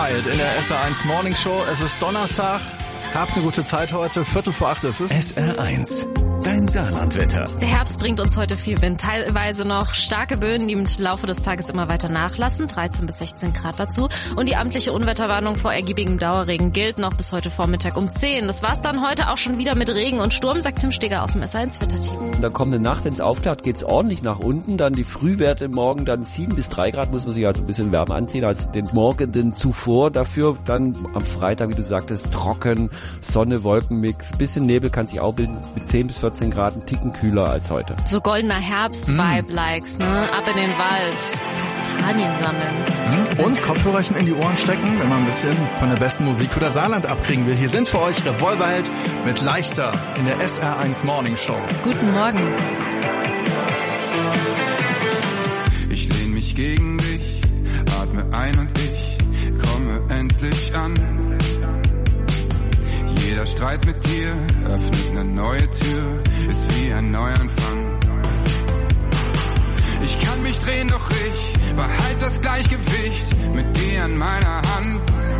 Wild in der SR1 Morning Show. Es ist Donnerstag. Habt eine gute Zeit heute. 7:45 ist es. SR1, dein Saarlandwetter. Der Herbst bringt uns heute viel Wind. Teilweise noch starke Böen, die im Laufe des Tages immer weiter nachlassen. 13 bis 16 Grad dazu. Und die amtliche Unwetterwarnung vor ergiebigem Dauerregen gilt noch bis heute Vormittag um 10. Das war's dann heute auch schon wieder mit Regen und Sturm, sagt Tim Steger aus dem SR1 Wetterteam. In der kommenden Nacht, wenn es aufklart, geht's ordentlich nach unten. Dann die Frühwerte morgen dann 7 bis 3 Grad, muss man sich also ein bisschen wärmer anziehen als den Morgenden zuvor. Dafür dann am Freitag, wie du sagtest, trocken, Sonne, Wolkenmix, bisschen Nebel kann sich auch bilden mit 10 bis 14 Grad, ein Ticken kühler als heute. So goldener Herbst-Vibe-Likes, ne? Ab in den Wald, Kastanien sammeln. Und Kopfhörerchen in die Ohren stecken, wenn man ein bisschen von der besten Musik für das Saarland abkriegen will. Hier sind für euch Revolverheld mit Leichter in der SR1 Morning Show. Guten Morgen. Ich lehn mich gegen dich, atme ein und ich komme endlich an. Jeder Streit mit dir öffnet eine neue Tür, ist wie ein Neuanfang. Ich kann mich drehen, doch ich behalte das Gleichgewicht mit dir an meiner Hand.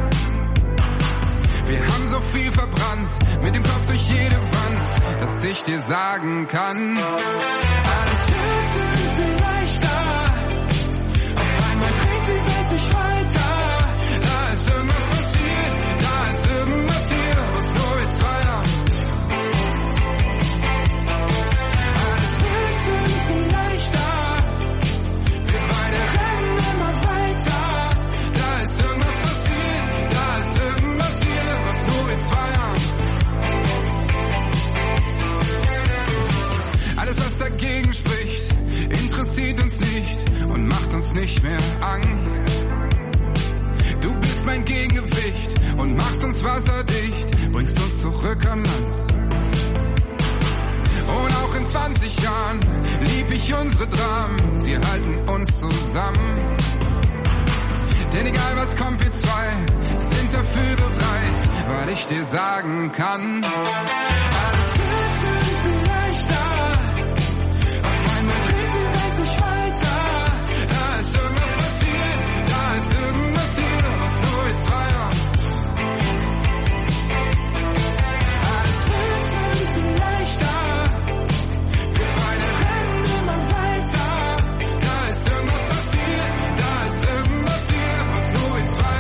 Wir haben so viel verbrannt, mit dem Kopf durch jede Wand, dass ich dir sagen kann, alles wird irgendwie leichter. Auf einmal dreht die Welt sich weiter. Da ist irgendwas passiert, da ist irgendwas hier, was nur jetzt feiern. Alles wird irgendwie leichter. Wir beide rennen immer weiter. Da ist irgendwas passiert, da ist irgendwas hier, was nur jetzt feiern. Alles, was dagegen spricht, interessiert uns nicht und macht uns nicht mehr Angst. Du bist mein Gegengewicht und machst uns wasserdicht, bringst uns zurück an Land. Und auch in 20 Jahren lieb ich unsere Dramen, sie halten uns zusammen. Denn egal was kommt, wir zwei sind dafür bereit, weil ich dir sagen kann, alles wird irgendwie leichter. Auf einmal dreht die Welt sich weiter. Da ist irgendwas passiert, da ist irgendwas hier, was nur jetzt feiern. Alles wird irgendwie leichter. Wir beide rennen immer weiter. Da ist irgendwas passiert, da ist irgendwas hier, was nur jetzt feiern.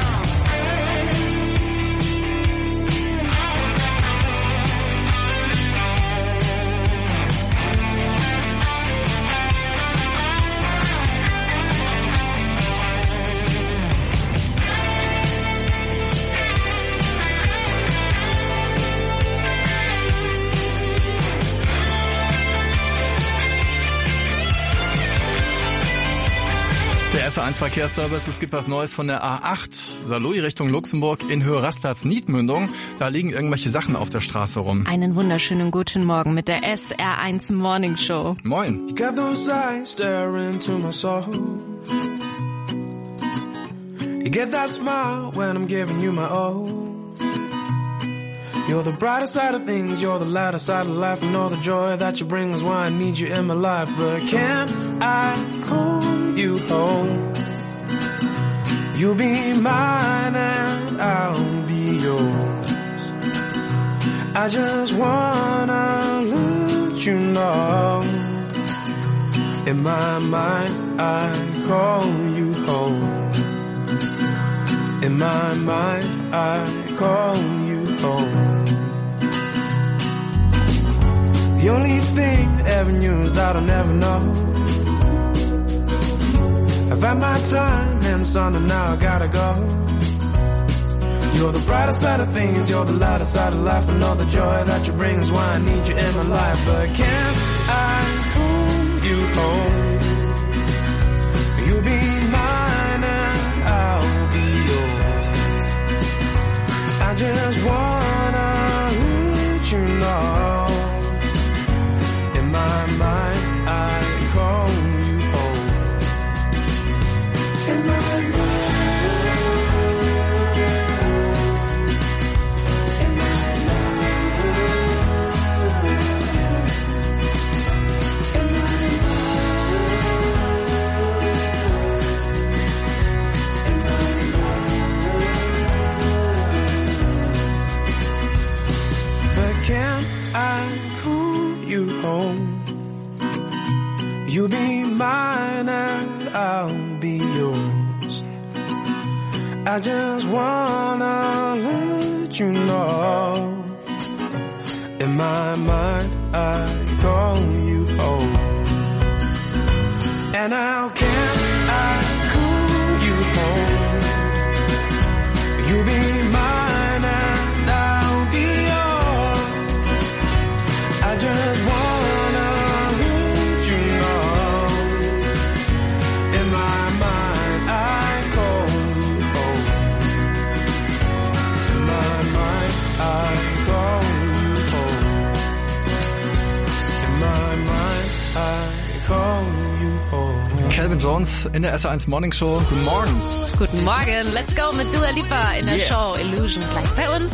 Der SR1 Verkehrsservice, es gibt was Neues von der A8, Saarlouis Richtung Luxemburg in Höhe Rastplatz Niedmündung. Da liegen irgendwelche Sachen auf der Straße rum. Einen wunderschönen guten Morgen mit der SR1 Morning Show. Moin. You got those eyes staring into my soul. You get that smile when I'm giving you my all. You're the brighter side of things, you're the lighter side of life, and all the joy that you bring is why I need you in my life. But can I call you home? You'll be mine and I'll be yours. I just wanna let you know, in my mind I call you home. In my mind I call you home. The only thing ever knew is that I'll never know. I've had my time and son, and now I gotta go. You're the brighter side of things, you're the lighter side of life, and all the joy that you bring is why I need you in my life. But can I call you home? You'll be mine and I'll be yours. I just wanna let you know, in my mind I call you home. In my mind. I'll be yours. I just wanna let you know. In my mind, I call you home. And how can I call you home? You'll be mine and I'll be yours. I just wanna let you know. In my mind, I call you home. In my mind, I call you home. In my mind, I call you home. Calvin Jones in der SR1 Morning Show. Guten Morgen. Guten Morgen. Let's go mit Dua Lipa in der Show Illusion gleich bei uns.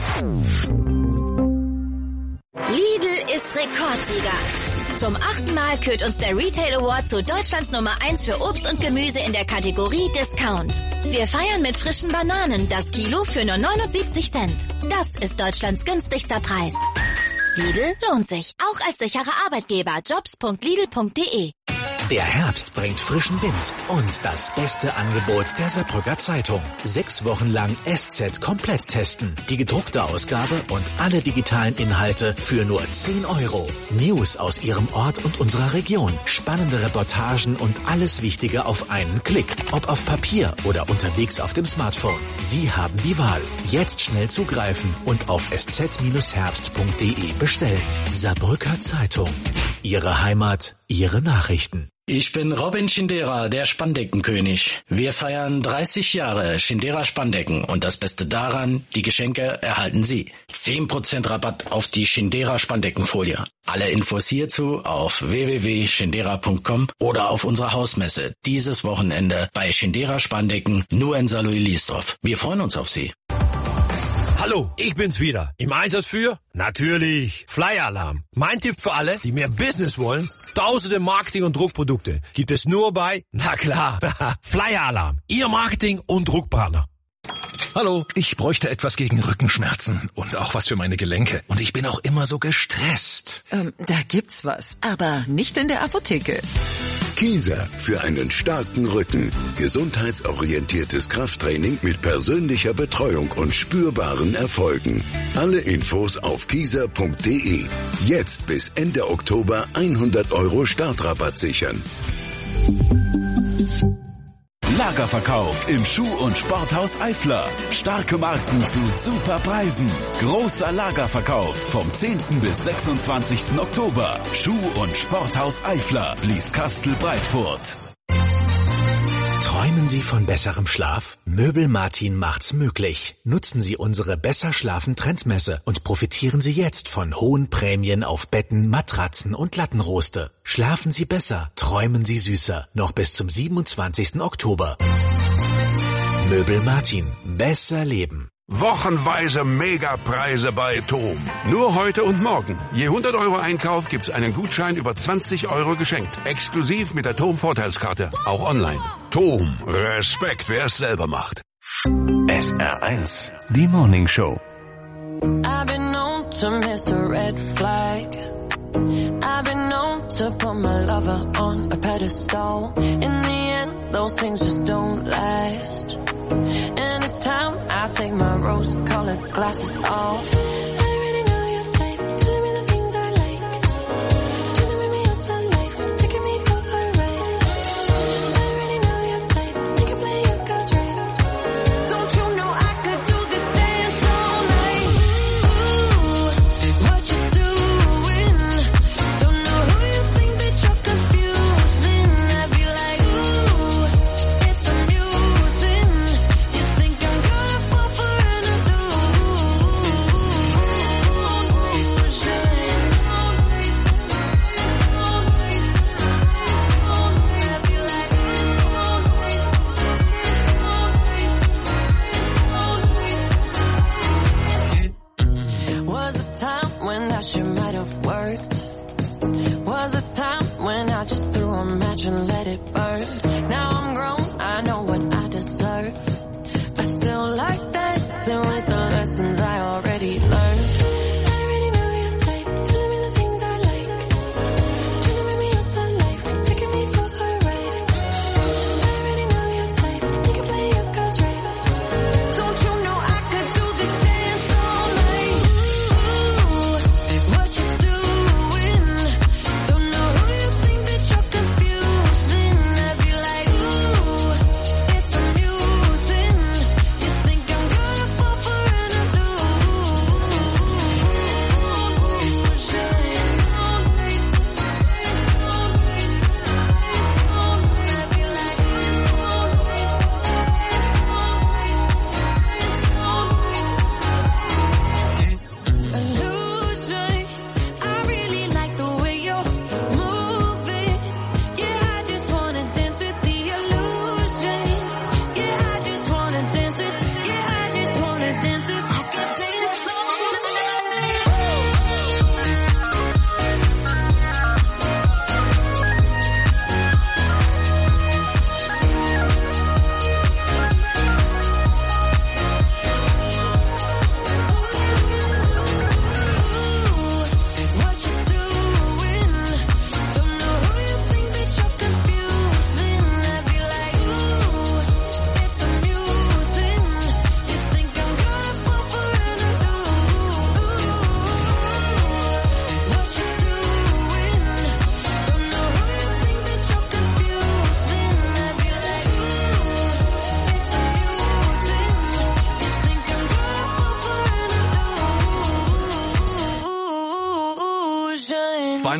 Lidl ist Rekordsieger. Zum 8. Mal kürt uns der Retail Award zu Deutschlands Nummer 1 für Obst und Gemüse in der Kategorie Discount. Wir feiern mit frischen Bananen, das Kilo für nur 79 Cent. Das ist Deutschlands günstigster Preis. Lidl lohnt sich. Auch als sicherer Arbeitgeber. Jobs.lidl.de. Der Herbst bringt frischen Wind und das beste Angebot der Saarbrücker Zeitung. 6 Wochen lang SZ komplett testen. Die gedruckte Ausgabe und alle digitalen Inhalte für nur 10 €. News aus Ihrem Ort und unserer Region. Spannende Reportagen und alles Wichtige auf einen Klick. Ob auf Papier oder unterwegs auf dem Smartphone. Sie haben die Wahl. Jetzt schnell zugreifen und auf sz-herbst.de bestellen. Saarbrücker Zeitung. Ihre Heimat, Ihre Nachrichten. Ich bin Robin Schindera, der Spandeckenkönig. Wir feiern 30 Jahre Schindera Spandecken und das Beste daran, die Geschenke erhalten Sie. 10% Rabatt auf die Schindera Spandeckenfolie. Alle Infos hierzu auf www.schindera.com oder auf unserer Hausmesse dieses Wochenende bei Schindera Spandecken nur in Saarlouis-Liesdorf. Wir freuen uns auf Sie. Hallo, ich bin's wieder. Im Einsatz für? Natürlich, Flyer Alarm. Mein Tipp für alle, die mehr Business wollen: tausende Marketing- und Druckprodukte gibt es nur bei, na klar, Flyer Alarm. Ihr Marketing- und Druckpartner. Hallo, ich bräuchte etwas gegen Rückenschmerzen und auch was für meine Gelenke. Und ich bin auch immer so gestresst. Da gibt's was, aber nicht in der Apotheke. Kieser für einen starken Rücken. Gesundheitsorientiertes Krafttraining mit persönlicher Betreuung und spürbaren Erfolgen. Alle Infos auf kieser.de. Jetzt bis Ende Oktober 100 € Startrabatt sichern. Lagerverkauf im Schuh- und Sporthaus Eifler. Starke Marken zu super Preisen. Großer Lagerverkauf vom 10. bis 26. Oktober. Schuh- und Sporthaus Eifler, Blieskastel-Breitfurt. Träumen Sie von besserem Schlaf? Möbel Martin macht's möglich. Nutzen Sie unsere Besser Schlafen Trendmesse und profitieren Sie jetzt von hohen Prämien auf Betten, Matratzen und Lattenroste. Schlafen Sie besser, träumen Sie süßer. Noch bis zum 27. Oktober. Möbel Martin. Besser leben. Wochenweise Megapreise bei TOM. Nur heute und morgen. Je 100 € Einkauf gibt's einen Gutschein über 20 € geschenkt. Exklusiv mit der TOM Vorteilskarte. Auch online. TOM. Respekt, wer es selber macht. SR1. Die Morning Show. I've been known to miss a red flag. I've been known to put my lover on a pedestal. In the end, those things just don't last. And it's time I take my rose-colored glasses off.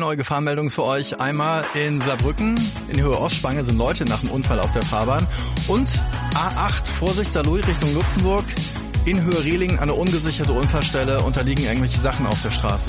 neue Gefahrenmeldungen für euch. Einmal in Saarbrücken, in Höhe Ostspange sind Leute nach dem Unfall auf der Fahrbahn. Und A8, Vorsicht, Saarlouis Richtung Luxemburg. In Höhe Rehling eine ungesicherte Unfallstelle, unterliegen irgendwelche Sachen auf der Straße.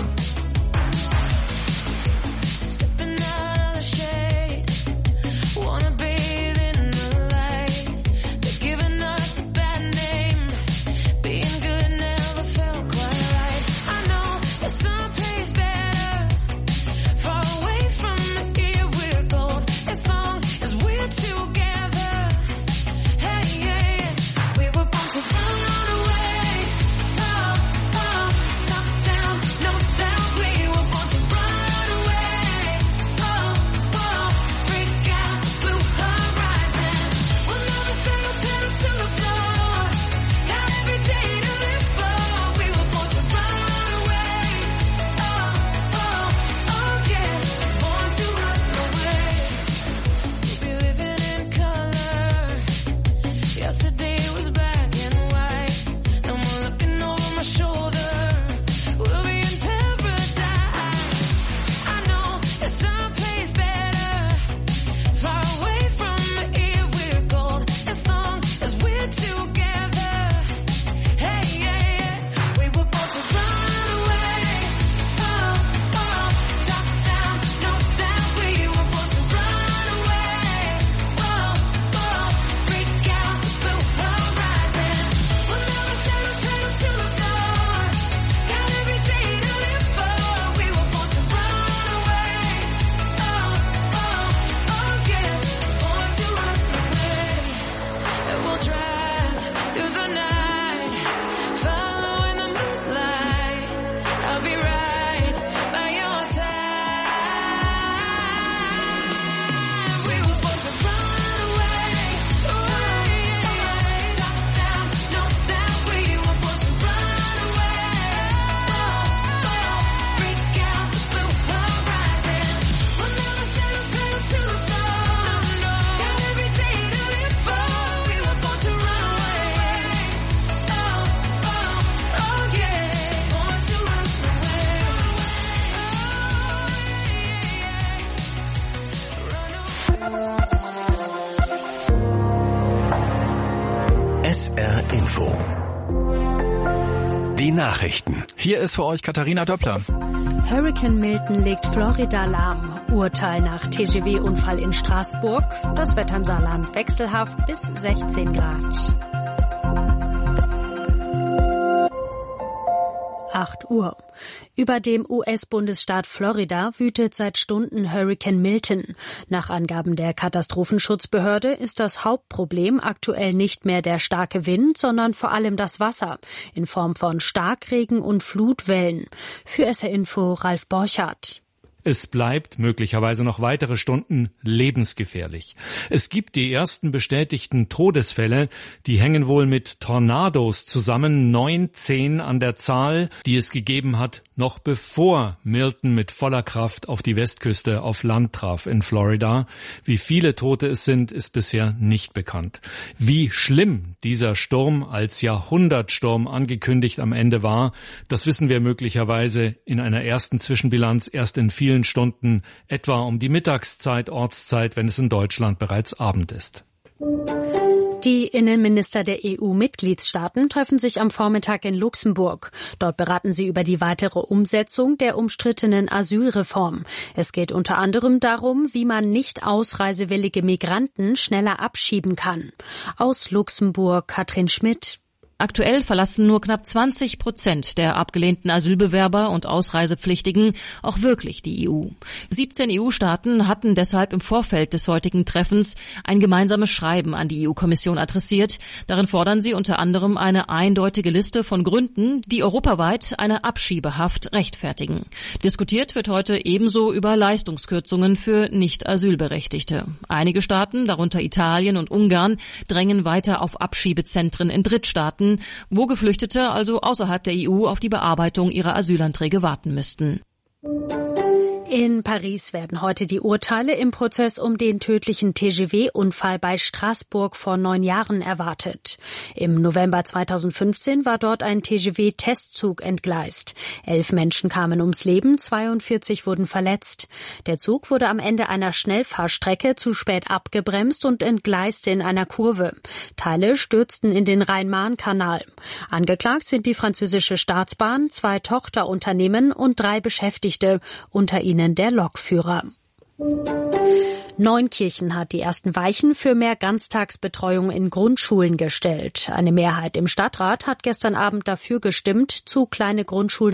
SR Info. Die Nachrichten. Hier ist für euch Katharina Döppler. Hurricane Milton legt Florida lahm. Urteil nach TGW-Unfall in Straßburg. Das Wetter im Saarland wechselhaft bis 16 Grad. 8 Uhr. Über dem US-Bundesstaat Florida wütet seit Stunden Hurricane Milton. Nach Angaben der Katastrophenschutzbehörde ist das Hauptproblem aktuell nicht mehr der starke Wind, sondern vor allem das Wasser in Form von Starkregen und Flutwellen. Für SR Info Ralf Borchardt. Es bleibt möglicherweise noch weitere Stunden lebensgefährlich. Es gibt die ersten bestätigten Todesfälle, die hängen wohl mit Tornados zusammen, 19 an der Zahl, die es gegeben hat, noch bevor Milton mit voller Kraft auf die Westküste auf Land traf in Florida. Wie viele Tote es sind, ist bisher nicht bekannt. Wie schlimm dieser Sturm als Jahrhundertsturm angekündigt am Ende war, das wissen wir möglicherweise in einer ersten Zwischenbilanz erst in vielen Stunden, etwa um die Mittagszeit, Ortszeit, wenn es in Deutschland bereits Abend ist. Die Innenminister der EU-Mitgliedstaaten treffen sich am Vormittag in Luxemburg. Dort beraten sie über die weitere Umsetzung der umstrittenen Asylreform. Es geht unter anderem darum, wie man nicht ausreisewillige Migranten schneller abschieben kann. Aus Luxemburg Katrin Schmidt. Aktuell verlassen nur knapp 20% der abgelehnten Asylbewerber und Ausreisepflichtigen auch wirklich die EU. 17 EU-Staaten hatten deshalb im Vorfeld des heutigen Treffens ein gemeinsames Schreiben an die EU-Kommission adressiert. Darin fordern sie unter anderem eine eindeutige Liste von Gründen, die europaweit eine Abschiebehaft rechtfertigen. Diskutiert wird heute ebenso über Leistungskürzungen für Nicht-Asylberechtigte. Einige Staaten, darunter Italien und Ungarn, drängen weiter auf Abschiebezentren in Drittstaaten, wo Geflüchtete also außerhalb der EU auf die Bearbeitung ihrer Asylanträge warten müssten. In Paris werden heute die Urteile im Prozess um den tödlichen TGV-Unfall bei Straßburg vor 9 Jahren erwartet. Im November 2015 war dort ein TGV-Testzug entgleist. 11 Menschen kamen ums Leben, 42 wurden verletzt. Der Zug wurde am Ende einer Schnellfahrstrecke zu spät abgebremst und entgleiste in einer Kurve. Teile stürzten in den Rhein-Main-Kanal. Angeklagt sind die französische Staatsbahn, 2 Tochterunternehmen und 3 Beschäftigte, unter ihnen der Lokführer. Neunkirchen hat die ersten Weichen für mehr Ganztagsbetreuung in Grundschulen gestellt. Eine Mehrheit im Stadtrat hat gestern Abend dafür gestimmt, zu kleine Grundschulen